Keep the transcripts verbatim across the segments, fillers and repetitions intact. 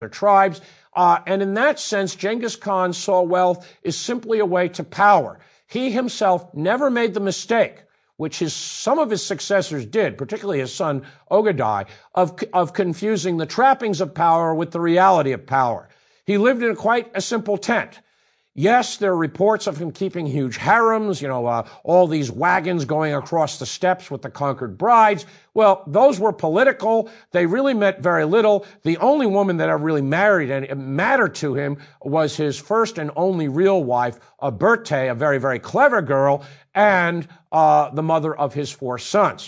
their tribes. Uh, and in that sense, Genghis Khan saw wealth as simply a way to power. He himself never made the mistake, which his, some of his successors did, particularly his son Ogadai, of, of confusing the trappings of power with the reality of power. He lived in quite a simple tent. Yes, there are reports of him keeping huge harems, you know, uh, all these wagons going across the steppes with the conquered brides. Well, those were political. They really meant very little. The only woman that ever really married and mattered to him was his first and only real wife, uh, Berthe, a very, very clever girl, and uh, the mother of his four sons.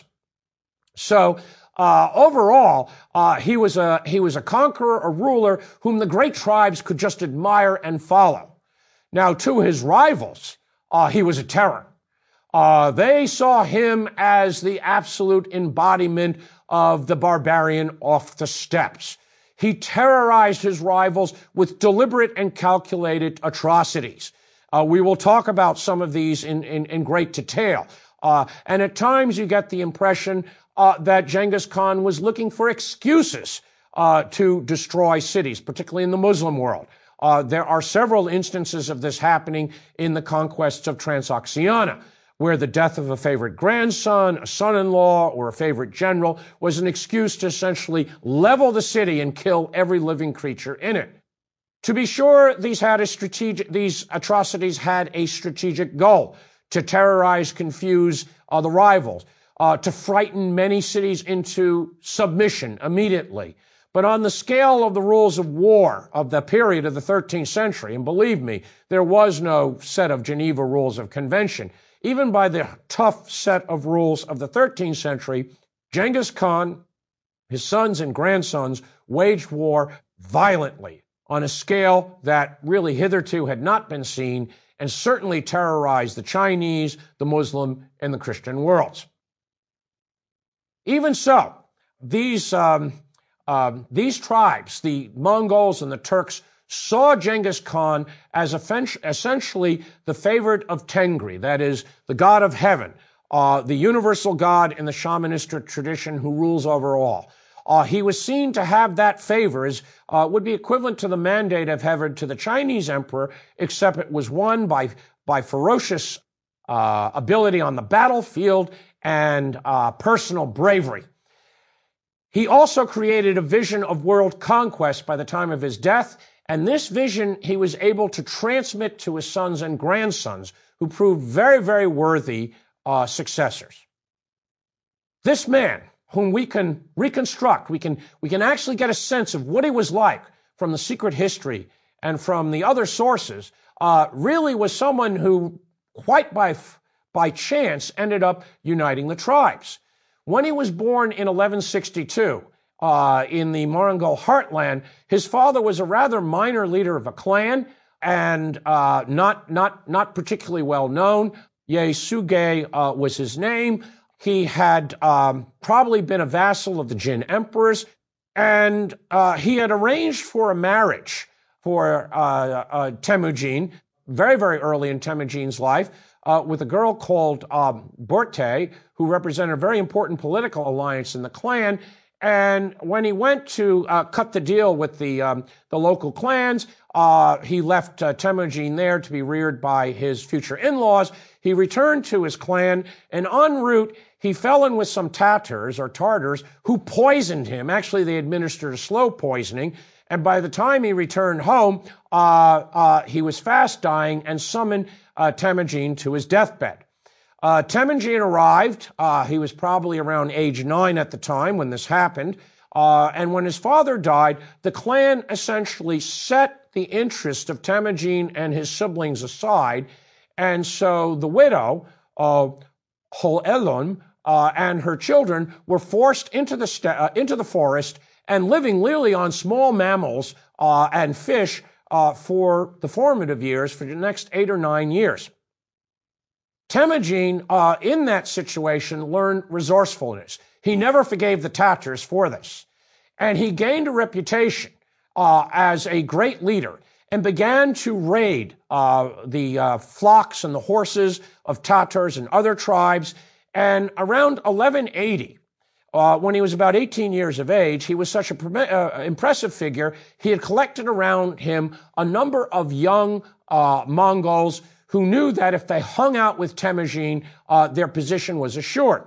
So, Uh, overall, uh, he was a, he was a conqueror, a ruler whom the great tribes could just admire and follow. Now, to his rivals, uh, he was a terror. Uh, they saw him as the absolute embodiment of the barbarian off the steppes. He terrorized his rivals with deliberate and calculated atrocities. Uh, we will talk about some of these in, in, in great detail. Uh, and at times you get the impression uh, that Genghis Khan was looking for excuses uh, to destroy cities, particularly in the Muslim world. Uh, there are several instances of this happening in the conquests of Transoxiana, where the death of a favorite grandson, a son-in-law, or a favorite general was an excuse to essentially level the city and kill every living creature in it. To be sure, these had a strategic, these atrocities had a strategic goal: to terrorize, confuse uh, the rivals, uh, to frighten many cities into submission immediately. But on the scale of the rules of war of the period of the thirteenth century, and believe me, there was no set of Geneva Rules of Convention, even by the tough set of rules of the thirteenth century, Genghis Khan, his sons and grandsons, waged war violently on a scale that really hitherto had not been seen, and certainly terrorized the Chinese, the Muslim, and the Christian worlds. Even so, these, um, um, these tribes, the Mongols and the Turks, saw Genghis Khan as essentially the favorite of Tengri, that is, the god of heaven, uh, the universal god in the shamanistic tradition who rules over all. Uh, he was seen to have that favor as uh, would be equivalent to the mandate of heaven to the Chinese emperor, except it was won by, by ferocious uh, ability on the battlefield and uh, personal bravery. He also created a vision of world conquest by the time of his death, and this vision he was able to transmit to his sons and grandsons, who proved very, very worthy uh, successors. This man, whom we can reconstruct, we can, we can actually get a sense of what he was like from the secret history and from the other sources, uh, really was someone who, quite by, by chance, ended up uniting the tribes. When he was born in eleven sixty-two, uh, in the Mongol heartland, his father was a rather minor leader of a clan and uh, not, not, not particularly well known. Ye-Suge uh, was his name. He had um, probably been a vassal of the Jin emperors, and uh, he had arranged for a marriage for uh, uh, Temujin very, very early in Temujin's life uh, with a girl called um, Berthe, who represented a very important political alliance in the clan. And when he went to uh, cut the deal with the um, the local clans, uh, he left uh, Temujin there to be reared by his future in-laws. He returned to his clan, and en route, he fell in with some Tatars or Tartars who poisoned him. Actually, they administered a slow poisoning, and by the time he returned home, uh, uh, he was fast dying and summoned uh, Temujin to his deathbed. Uh, Temujin arrived. Uh, he was probably around age nine at the time when this happened. Uh, and when his father died, the clan essentially set the interest of Temujin and his siblings aside. And so the widow, uh, Hol-Elun, uh, and her children were forced into the, st- uh, into the forest and living literally on small mammals uh, and fish uh, for the formative years, for the next eight or nine years. Temujin, uh, in that situation, learned resourcefulness. He never forgave the Tatars for this. And he gained a reputation uh, as a great leader and began to raid uh, the uh, flocks and the horses of Tatars and other tribes. And around eleven eighty, Uh, when he was about eighteen years of age, he was such an uh, impressive figure, he had collected around him a number of young uh, Mongols who knew that if they hung out with Temujin, uh, their position was assured.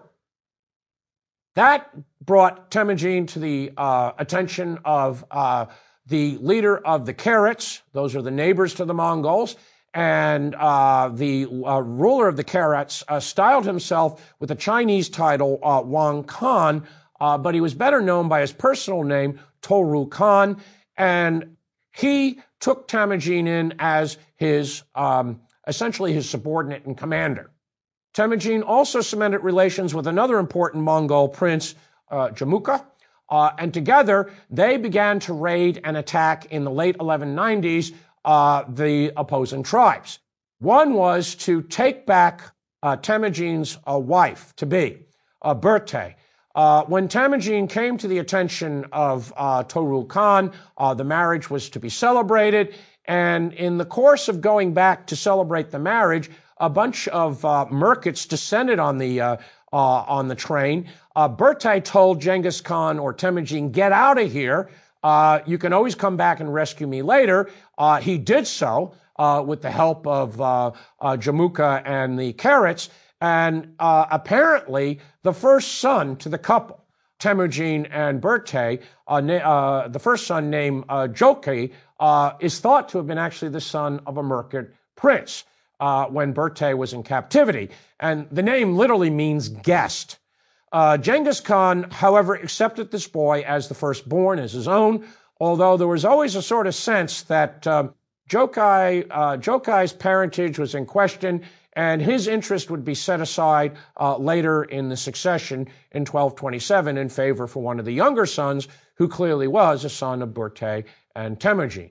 That brought Temujin to the uh, attention of uh, the leader of the Carats. Those are the neighbors to the Mongols. And uh, the uh, ruler of the Carats uh, styled himself with the Chinese title uh, Wang Khan, uh, but he was better known by his personal name, Toru Khan. And he took Temujin in as his, um, essentially his subordinate and commander. Temujin also cemented relations with another important Mongol prince, uh, Jamuka, uh, and together they began to raid and attack in the late eleven nineties uh, the opposing tribes. One was to take back uh, Temujin's uh, wife-to-be, uh, Berthe. Uh, when Temujin came to the attention of uh, Toru Khan, uh, the marriage was to be celebrated, and in the course of going back to celebrate the marriage, a bunch of uh, Merkits descended on the uh, uh, on the train. Uh, Berthe told Genghis Khan or Temujin, "Get out of here. Uh, you can always come back and rescue me later." Uh, he did so uh, with the help of uh, uh, Jamuka and the Carats, and uh, apparently the first son to the couple, Temujin and Berthe, uh, na- uh, the first son named uh, Joki, uh, is thought to have been actually the son of a Merkit prince. Uh, when Berthe was in captivity. And the name literally means guest. Uh, Genghis Khan, however, accepted this boy as the firstborn, as his own, although there was always a sort of sense that uh, Jokai, uh, Jokai's parentage was in question, and his interest would be set aside uh, later in the succession in twelve twenty-seven in favor for one of the younger sons, who clearly was a son of Berthe and Temujin.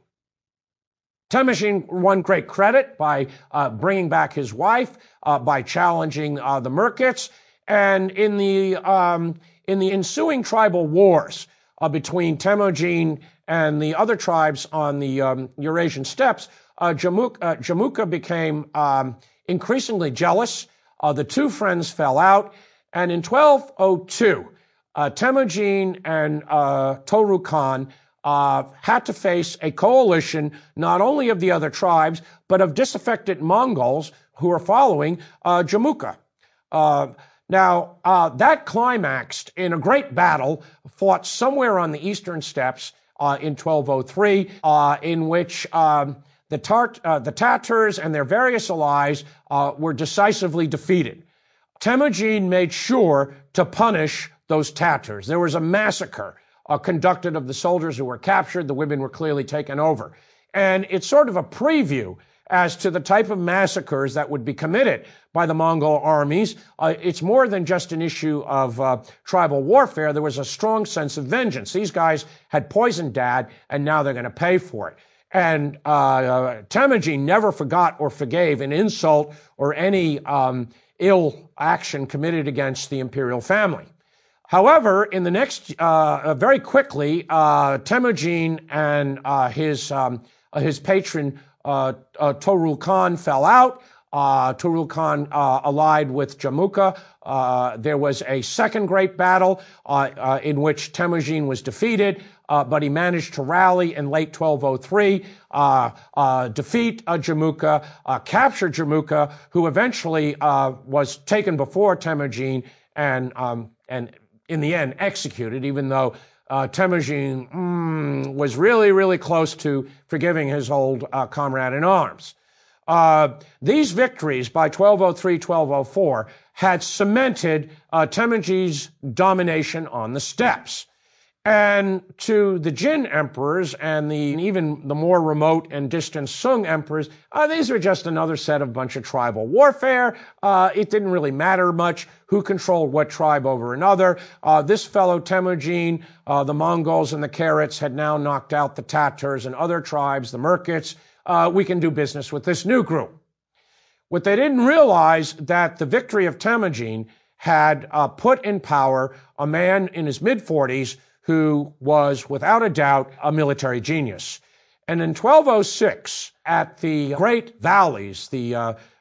Temujin won great credit by uh, bringing back his wife, uh, by challenging uh, the Merkits, and in the um, in the ensuing tribal wars uh, between Temujin and the other tribes on the um, Eurasian steppes, uh, Jamuka, uh, Jamuka became um, increasingly jealous. Uh, the two friends fell out, and in twelve oh two, uh, Temujin and uh, Toru Khan Uh, had to face a coalition not only of the other tribes, but of disaffected Mongols who were following uh, Jamuka. Uh, now, uh, that climaxed in a great battle fought somewhere on the eastern steppes uh, in twelve oh three, uh, in which um, the, Tart- uh, the Tatars and their various allies uh, were decisively defeated. Temujin made sure to punish those Tatars. There was a massacre Uh, conducted of the soldiers who were captured. The women were clearly taken over. And it's sort of a preview as to the type of massacres that would be committed by the Mongol armies. Uh, it's more than just an issue of uh, tribal warfare. There was a strong sense of vengeance. These guys had poisoned Dad, and now they're going to pay for it. And uh, uh, Temujin never forgot or forgave an insult or any um, ill action committed against the imperial family. However, in the next, uh, very quickly, uh, Temujin and uh, his um, uh, his patron uh, uh, Toru Khan fell out. Uh, Toru Khan uh, allied with Jamuka. Uh, there was a second great battle uh, uh, in which Temujin was defeated, uh, but he managed to rally in late twelve oh three, uh, uh, defeat uh, Jamuka, uh, capture Jamuka, who eventually uh, was taken before Temujin and um, and. in the end, executed, even though uh, Temujin mm, was really, really close to forgiving his old uh, comrade in arms. Uh, these victories by twelve oh three, twelve oh four had cemented uh, Temujin's domination on the steppes. And to the Jin emperors and the even the more remote and distant Sung emperors, uh, these were just another set of bunch of tribal warfare. Uh, it didn't really matter much who controlled what tribe over another. Uh, this fellow Temujin, uh, the Mongols and the Carats had now knocked out the Tatars and other tribes, the Merkits. Uh, we can do business with this new group. What they didn't realize that the victory of Temujin had uh, put in power a man in his mid-forties who was, without a doubt, a military genius. And in twelve oh six, at the Great Valleys, the uh,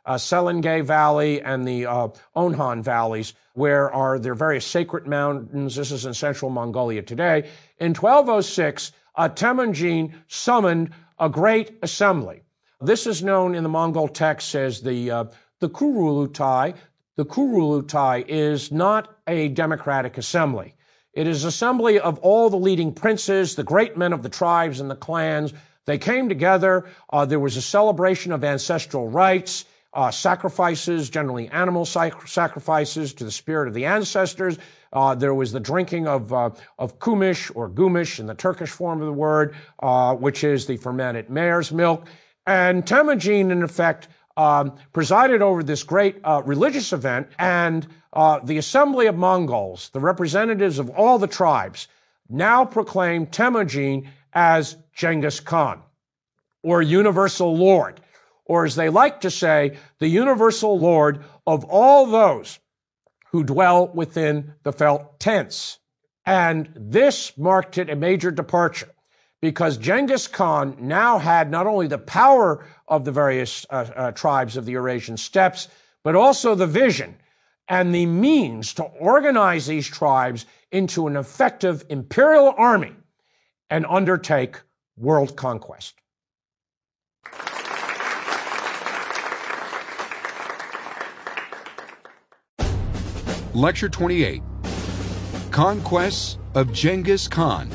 uh, Selengey Valley and the uh, Onhan valleys, where are their various sacred mountains. This is in central Mongolia today. In twelve oh six, uh, Temujin summoned a great assembly. This is known in the Mongol texts as the uh, the Kurultai. The Kurultai is not a democratic assembly. It is an assembly of all the leading princes, the great men of the tribes and the clans. They came together. Uh, there was a celebration of ancestral rites, uh, sacrifices, generally animal sac- sacrifices to the spirit of the ancestors. Uh, there was the drinking of uh, of kumish or gumish in the Turkish form of the word, uh, which is the fermented mare's milk. And Temujin, in effect, um, presided over this great uh, religious event, and uh, the Assembly of Mongols, the representatives of all the tribes, now proclaimed Temujin as Genghis Khan, or Universal Lord, or as they like to say, the Universal Lord of all those who dwell within the felt tents. And this marked it a major departure, because Genghis Khan now had not only the power of the various uh, uh, tribes of the Eurasian steppes, but also the vision and the means to organize these tribes into an effective imperial army and undertake world conquest. Lecture twenty-eight, Conquests of Genghis Khan.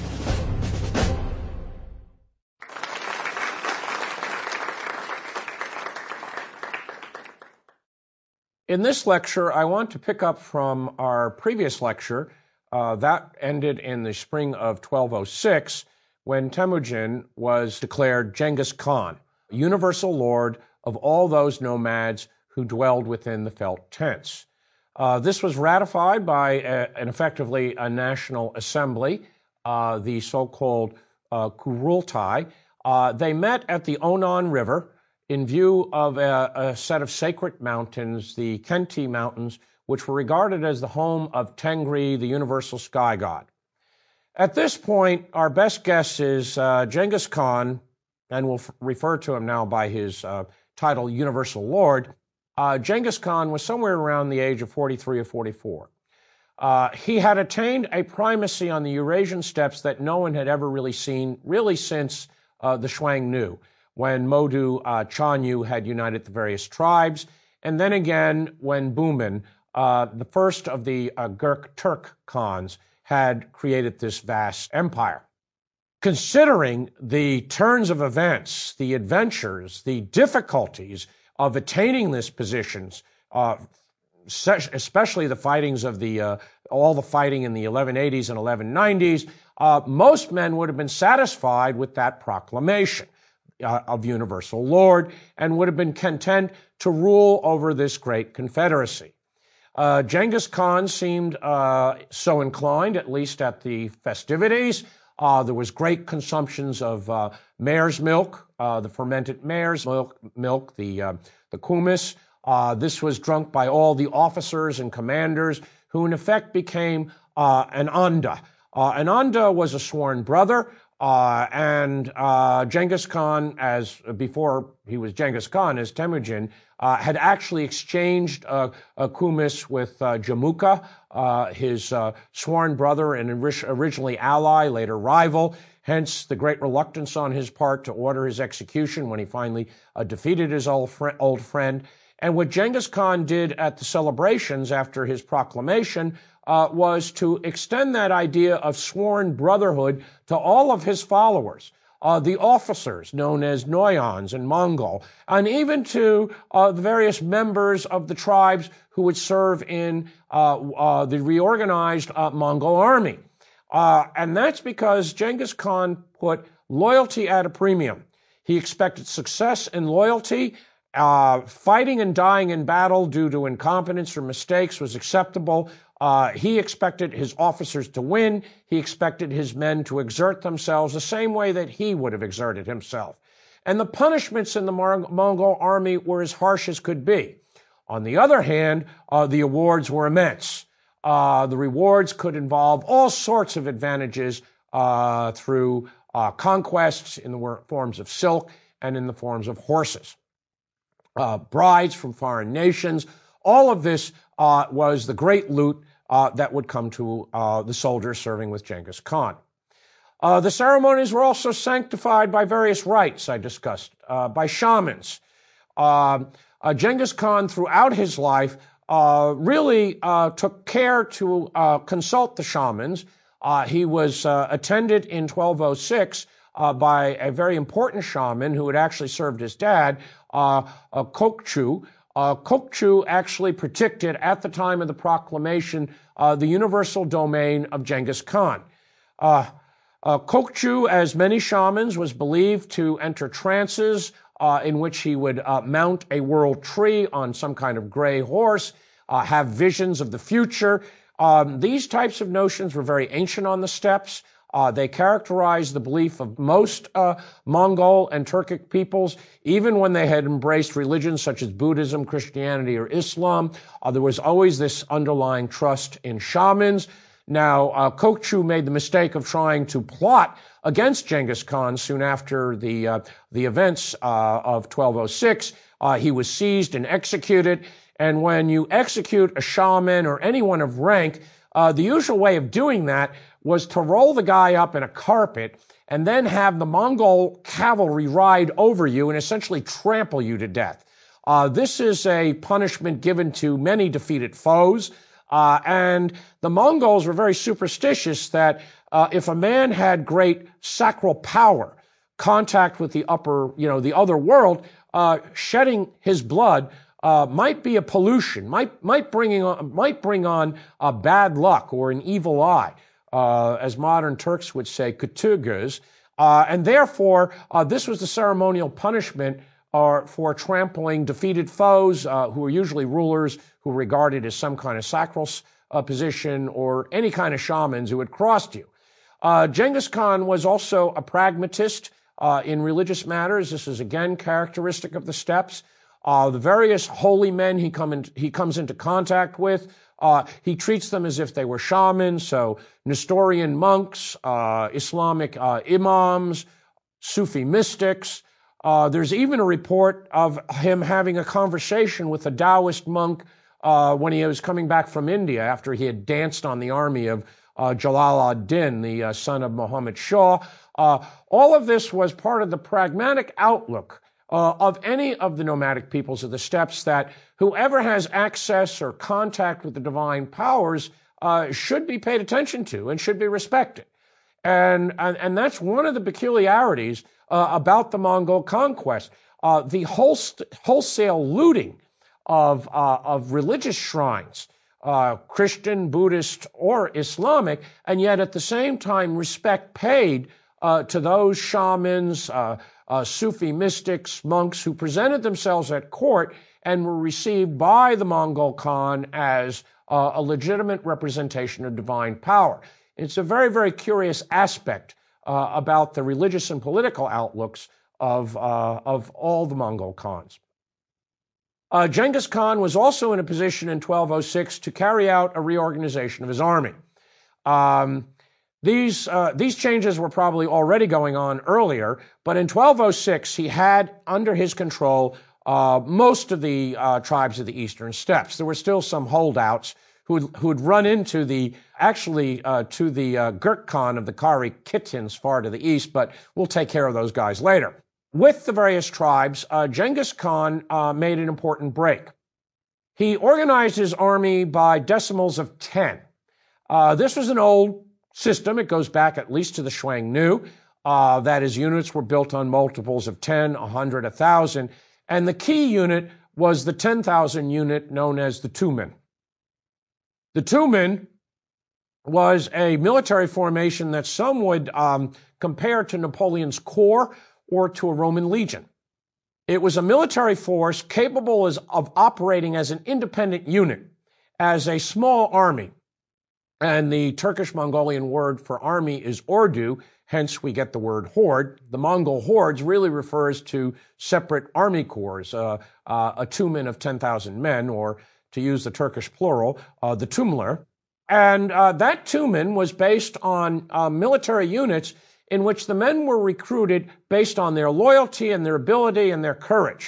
In this lecture, I want to pick up from our previous lecture. Uh, that ended in the spring of twelve oh six, when Temujin was declared Genghis Khan, universal lord of all those nomads who dwelled within the felt tents. Uh, this was ratified by a, an effectively a national assembly, uh, the so-called uh, Kurultai. Uh, they met at the Onon River in view of a, a set of sacred mountains, the Khenti Mountains, which were regarded as the home of Tengri, the universal sky god. At this point, our best guess is uh, Genghis Khan, and we'll f- refer to him now by his uh, title, Universal Lord. Uh, Genghis Khan was somewhere around the age of forty-three or forty-four. Uh, he had attained a primacy on the Eurasian steppes that no one had ever really seen, really since uh, the Xiongnu, when Modu uh, Chanyu had united the various tribes, and then again when Bumin, uh, the first of the uh, Gurk Turk Khans, had created this vast empire. Considering the turns of events, the adventures, the difficulties of attaining this positions, uh, especially the fightings of the, uh, all the fighting in the eleven eighties and eleven nineties, uh, most men would have been satisfied with that proclamation uh, of Universal Lord and would have been content to rule over this great confederacy. Uh, Genghis Khan seemed uh, so inclined, at least at the festivities. Uh, there was great consumptions of uh, mare's milk, uh, the fermented mare's milk, milk the uh, the kumis. Uh, this was drunk by all the officers and commanders, who in effect became uh, an Anda. Uh, an Anda was a sworn brother, uh, and uh, Genghis Khan, as before he was Genghis Khan, as Temujin, uh, had actually exchanged uh, a kumis with uh, Jamuka, uh, his uh, sworn brother and originally ally, later rival. Hence the great reluctance on his part to order his execution when he finally uh, defeated his old, fr- old friend. And what Genghis Khan did at the celebrations after his proclamation uh, was to extend that idea of sworn brotherhood to all of his followers, uh, the officers known as Noyons and Mongol, and even to uh, the various members of the tribes who would serve in uh, uh, the reorganized uh, Mongol army. Uh, and that's because Genghis Khan put loyalty at a premium. He expected success and loyalty. Uh, fighting and dying in battle due to incompetence or mistakes was acceptable. Uh, he expected his officers to win. He expected his men to exert themselves the same way that he would have exerted himself. And the punishments in the Mar- Mongol army were as harsh as could be. On the other hand, uh, the awards were immense. Uh, the rewards could involve all sorts of advantages uh, through uh, conquests in the forms of silk and in the forms of horses. uh, brides from foreign nations. All of this uh, was the great loot uh, that would come to uh, the soldiers serving with Genghis Khan. Uh, the ceremonies were also sanctified by various rites I discussed, uh, by shamans. Uh, uh, Genghis Khan, throughout his life, uh, really uh, took care to uh, consult the shamans. Uh, he was uh, attended in twelve oh six uh, by a very important shaman who had actually served his dad, uh, uh, Kokchu. Uh, Kokchu actually predicted at the time of the proclamation uh, the universal domain of Genghis Khan. Uh, Uh, Kokchu, as many shamans, was believed to enter trances uh, in which he would uh, mount a world tree on some kind of gray horse, uh, have visions of the future. Um, these types of notions were very ancient on the steppes. Uh, they characterized the belief of most uh, Mongol and Turkic peoples, even when they had embraced religions such as Buddhism, Christianity, or Islam. Uh, there was always this underlying trust in shamans. Now, uh, Kokchu made the mistake of trying to plot against Genghis Khan soon after the uh, the events uh, of twelve oh six. Uh, he was seized and executed. And when you execute a shaman or anyone of rank, uh, the usual way of doing that was to roll the guy up in a carpet and then have the Mongol cavalry ride over you and essentially trample you to death. Uh, this is a punishment given to many defeated foes. Uh, and the Mongols were very superstitious that uh, if a man had great sacral power, contact with the upper, you know, the other world, uh, shedding his blood uh, might be a pollution, might might bring on might bring on a bad luck or an evil eye, uh, as modern Turks would say, kötü. Uh, and therefore, uh, this was the ceremonial punishment uh, for trampling defeated foes, uh, who were usually rulers who were regarded as some kind of sacral uh, position, or any kind of shamans who had crossed you. Uh, Genghis Khan was also a pragmatist uh, in religious matters. This is again characteristic of the steppes. Uh, the various holy men he, come in, he comes into contact with, uh, he treats them as if they were shamans, so Nestorian monks, uh, Islamic uh, imams, Sufi mystics. Uh, there's even a report of him having a conversation with a Taoist monk uh, when he was coming back from India after he had danced on the army of uh, Jalal ad-Din, the uh, son of Muhammad Shah. Uh, all of this was part of the pragmatic outlook uh, of any of the nomadic peoples of the steppes, that whoever has access or contact with the divine powers uh, should be paid attention to and should be respected. And, and, and that's one of the peculiarities uh, about the Mongol conquest. Uh, the wholest, wholesale looting of, uh, of religious shrines, uh, Christian, Buddhist, or Islamic, and yet at the same time respect paid uh, to those shamans, uh, uh, Sufi mystics, monks who presented themselves at court and were received by the Mongol Khan as uh, a legitimate representation of divine power. It's a very, very curious aspect uh, about the religious and political outlooks of, uh, of all the Mongol Khans. Uh, Genghis Khan was also in a position in twelve oh six to carry out a reorganization of his army. Um, these, uh, these changes were probably already going on earlier, but in twelve oh six he had under his control uh, most of the uh, tribes of the eastern steppes. There were still some holdouts who who'd run into the, actually uh, to the uh, Gurk Khan of the Kari Kittins far to the east, but we'll take care of those guys later. With the various tribes, uh, Genghis Khan uh, made an important break. He organized his army by decimals of ten. Uh, this was an old system. It goes back at least to the Xuannu. Uh, that is, units were built on multiples of ten, one hundred, one thousand. And the key unit was the ten thousand unit known as the Tumen. The Tumen was a military formation that some would um, compare to Napoleon's Corps or to a Roman legion. It was a military force capable as, of operating as an independent unit, as a small army. And the Turkish-Mongolian word for army is ordu, hence we get the word horde. The Mongol hordes really refers to separate army corps, uh, uh, a Tumen of ten thousand men, or to use the Turkish plural, uh, the Tumler. And uh, that Tumen was based on uh, military units in which the men were recruited based on their loyalty and their ability and their courage.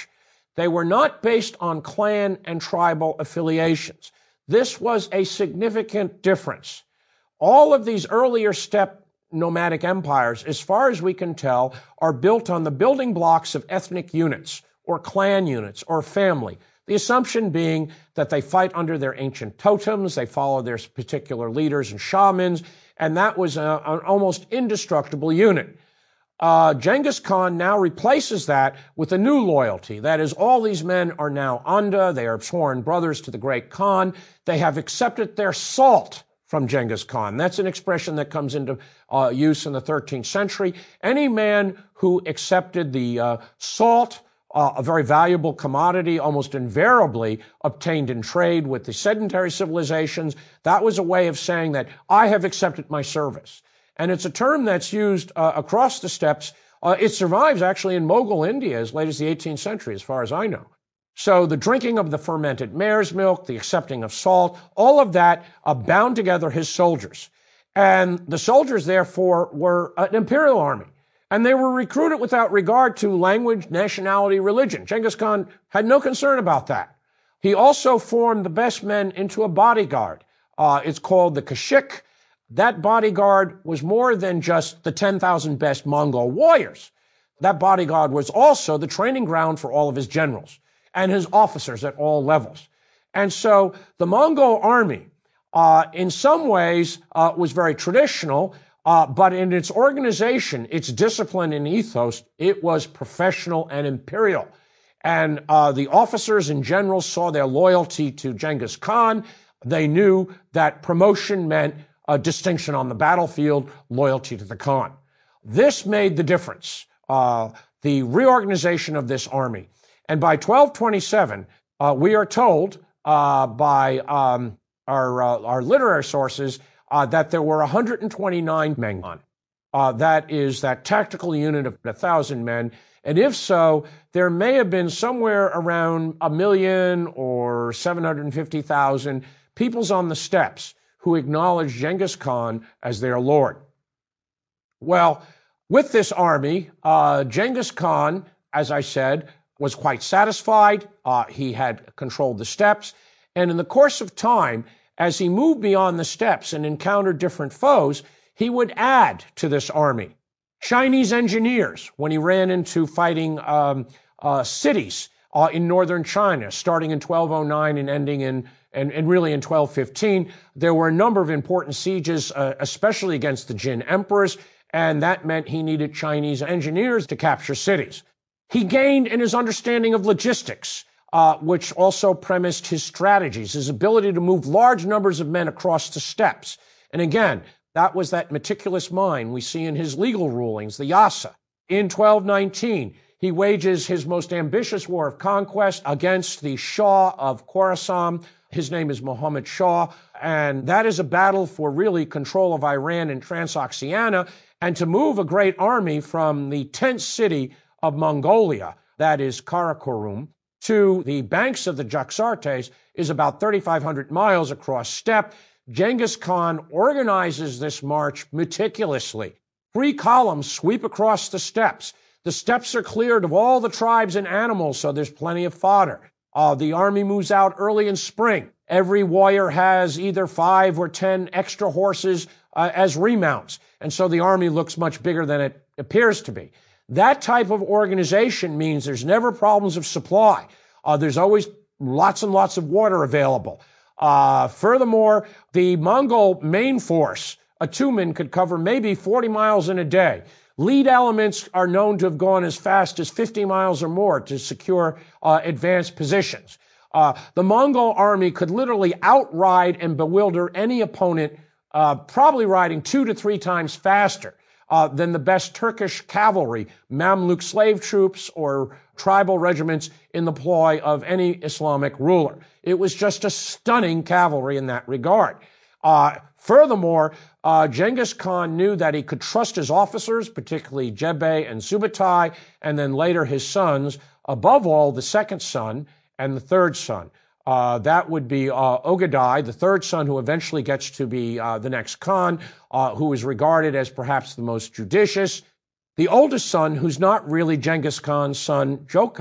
They were not based on clan and tribal affiliations. This was a significant difference. All of these earlier steppe nomadic empires, as far as we can tell, are built on the building blocks of ethnic units or clan units or family. The assumption being that they fight under their ancient totems, they follow their particular leaders and shamans, and that was a, an almost indestructible unit. Uh, Genghis Khan now replaces that with a new loyalty. That is, all these men are now Anda. They are sworn brothers to the great Khan. They have accepted their salt from Genghis Khan. That's an expression that comes into uh, use in the thirteenth century. Any man who accepted the uh, salt, uh, a very valuable commodity, almost invariably obtained in trade with the sedentary civilizations, that was a way of saying that I have accepted my service. And it's a term that's used uh, across the steppes. Uh, it survives actually in Mughal India as late as the eighteenth century, as far as I know. So the drinking of the fermented mare's milk, the accepting of salt, all of that uh, bound together his soldiers. And the soldiers, therefore, were an imperial army. And they were recruited without regard to language, nationality, religion. Genghis Khan had no concern about that. He also formed the best men into a bodyguard. Uh, it's called the Kashik. That bodyguard was more than just the ten thousand best Mongol warriors. That bodyguard was also the training ground for all of his generals and his officers at all levels. And so the Mongol army, uh, in some ways, uh, was very traditional, uh, but in its organization, its discipline and ethos, it was professional and imperial. And uh, the officers and generals saw their loyalty to Genghis Khan. They knew that promotion meant a distinction on the battlefield, loyalty to the Khan. This made the difference, uh, the reorganization of this army. And by twelve twenty-seven, uh, we are told uh, by um, our, uh, our literary sources uh, that there were one hundred twenty-nine men. Uh, that is that tactical unit of one thousand men. And if so, there may have been somewhere around a million or seven hundred fifty thousand peoples on the steppes who acknowledged Genghis Khan as their lord. Well, with this army, uh, Genghis Khan, as I said, was quite satisfied. Uh, he had controlled the steppes. And in the course of time, as he moved beyond the steppes and encountered different foes, he would add to this army Chinese engineers when he ran into fighting um, uh, cities uh, in northern China, starting in twelve oh nine and ending in And, and really in twelve fifteen, there were a number of important sieges, uh, especially against the Jin emperors, and that meant he needed Chinese engineers to capture cities. He gained in his understanding of logistics, uh, which also premised his strategies, his ability to move large numbers of men across the steppes. And again, that was that meticulous mind we see in his legal rulings, the Yasa. In twelve nineteen, he wages his most ambitious war of conquest against the Shah of Khorasan. His name is Muhammad Shah, and that is a battle for really control of Iran and Transoxiana, and to move a great army from the tent city of Mongolia, that is Karakorum, to the banks of the Jaxartes is about thirty-five hundred miles across steppe. Genghis Khan organizes this march meticulously. Three columns sweep across the steppes. The steppes are cleared of all the tribes and animals, so there's plenty of fodder. Uh, the army moves out early in spring. Every warrior has either five or ten extra horses uh, as remounts, and so the army looks much bigger than it appears to be. That type of organization means there's never problems of supply. Uh, there's always lots and lots of water available. Uh, furthermore, the Mongol main force, a two-man, could cover maybe forty miles in a day. Lead elements are known to have gone as fast as fifty miles or more to secure uh, advanced positions. Uh, the Mongol army could literally outride and bewilder any opponent, uh, probably riding two to three times faster uh, than the best Turkish cavalry, Mamluk slave troops, or tribal regiments in the ploy of any Islamic ruler. It was just a stunning cavalry in that regard. Uh, furthermore, uh, Genghis Khan knew that he could trust his officers, particularly Jebbe and Subutai, and then later his sons, above all, the second son and the third son. Uh, that would be uh, Ogadai, the third son, who eventually gets to be uh, the next Khan, uh, who is regarded as perhaps the most judicious. The oldest son, who's not really Genghis Khan's son, Jokai,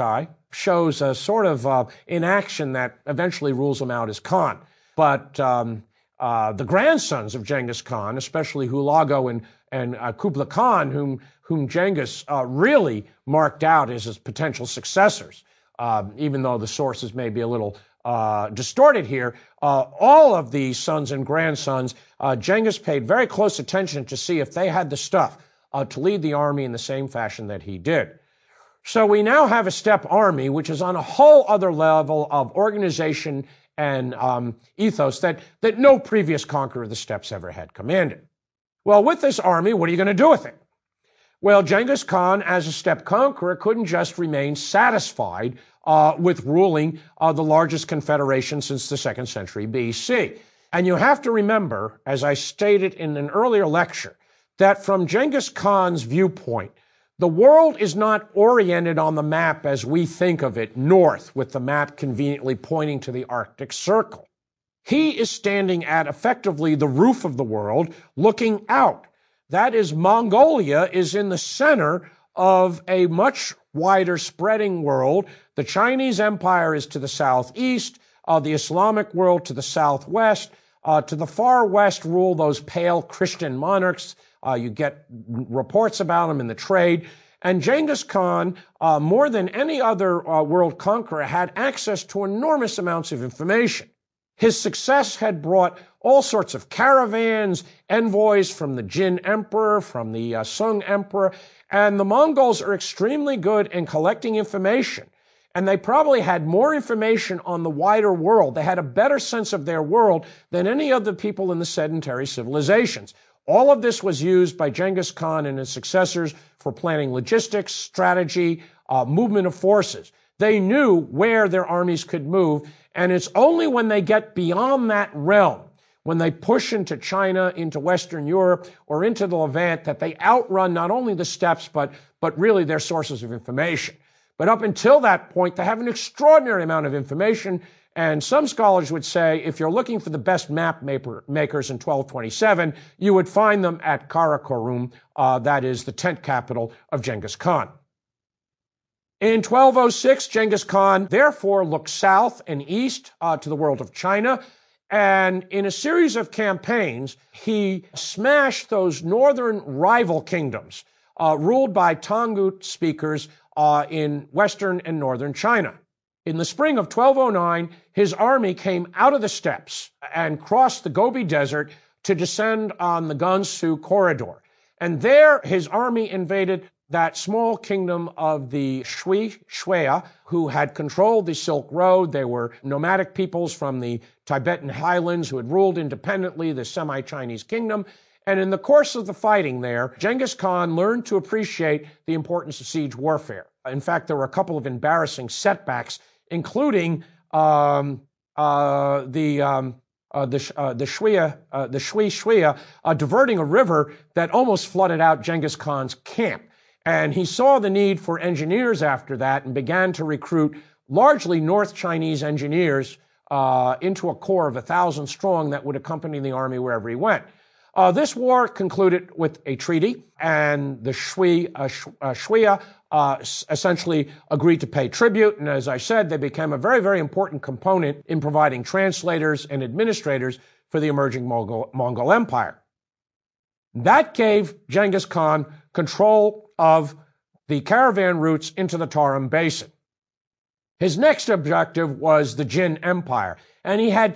shows a sort of uh, inaction that eventually rules him out as Khan. But um, uh, the grandsons of Genghis Khan, especially Hulagu and, and uh, Kublai Khan, whom, whom Genghis uh, really marked out as his potential successors, uh, even though the sources may be a little uh, distorted here, uh, all of these sons and grandsons, uh, Genghis paid very close attention to see if they had the stuff uh, to lead the army in the same fashion that he did. So we now have a steppe army, which is on a whole other level of organization and um, ethos that, that no previous conqueror of the steppes ever had commanded. Well, with this army, what are you going to do with it? Well, Genghis Khan, as a steppe conqueror, couldn't just remain satisfied uh, with ruling uh, the largest confederation since the second century B C. And you have to remember, as I stated in an earlier lecture, that from Genghis Khan's viewpoint, the world is not oriented on the map as we think of it, north, with the map conveniently pointing to the Arctic Circle. He is standing at effectively the roof of the world, looking out. That is, Mongolia is in the center of a much wider spreading world. The Chinese Empire is to the southeast, uh, the Islamic world to the southwest. Uh, to the far west rule those pale Christian monarchs. Uh, you get reports about them in the trade. And Genghis Khan, uh, more than any other uh, world conqueror, had access to enormous amounts of information. His success had brought all sorts of caravans, envoys from the Jin Emperor, from the uh, Sung Emperor, and the Mongols are extremely good in collecting information. And they probably had more information on the wider world. They had a better sense of their world than any other people in the sedentary civilizations. All of this was used by Genghis Khan and his successors for planning logistics, strategy, uh, movement of forces. They knew where their armies could move, and it's only when they get beyond that realm, when they push into China, into Western Europe, or into the Levant, that they outrun not only the steppes, but, but really their sources of information. But up until that point, they have an extraordinary amount of information, and some scholars would say if you're looking for the best map maker, makers in twelve twenty-seven, you would find them at Karakorum, uh, that is the tent capital of Genghis Khan. In twelve oh six, Genghis Khan therefore looked south and east uh, to the world of China, and in a series of campaigns, he smashed those northern rival kingdoms uh, ruled by Tangut speakers Uh, in western and northern China. In the spring of twelve oh nine, his army came out of the steppes and crossed the Gobi Desert to descend on the Gansu corridor. And there, his army invaded that small kingdom of the Shui, Shuya, who had controlled the Silk Road. They were nomadic peoples from the Tibetan highlands who had ruled independently the semi-Chinese kingdom. And in the course of the fighting there, Genghis Khan learned to appreciate the importance of siege warfare. In fact, there were a couple of embarrassing setbacks, including um, uh, the um, uh, the uh, the Shuya, uh, the Shui Shuya, uh, diverting a river that almost flooded out Genghis Khan's camp. And he saw the need for engineers after that and began to recruit largely North Chinese engineers uh, into a corps of a thousand strong that would accompany the army wherever he went. Uh, this war concluded with a treaty, and the Shui, uh, uh, Shuya uh, essentially agreed to pay tribute. And as I said, they became a very, very important component in providing translators and administrators for the emerging Mongol, Mongol Empire. That gave Genghis Khan control of the caravan routes into the Tarim Basin. His next objective was the Jin Empire, and he had